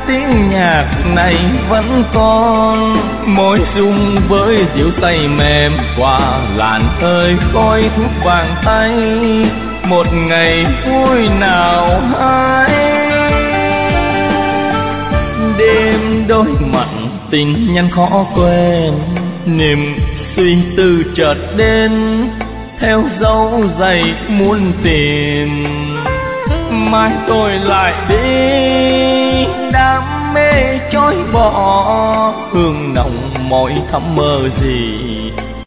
tiếng nhạc này vẫn còn, môi dung với dịu tay mềm qua làn hơi khói thuốc vàng tay, một ngày vui nào hay. Đêm đôi mặt tình nhân khó quên, niềm suy tư chợt đến, theo dấu giày muốn tìm. Mai tôi lại đi, đam mê chối bỏ, hương nồng mỏi thắm mơ gì.